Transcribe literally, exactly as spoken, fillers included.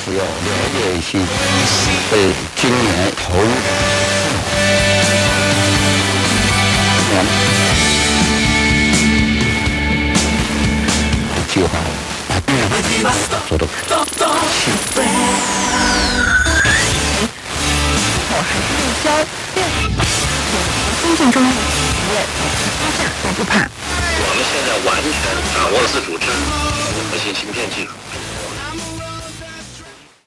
是要了解一些对今年投入年计划做的细。 我还是会教电经济中的企业发展都不怕。 我们现在完全掌握了自主知识核心芯片技术。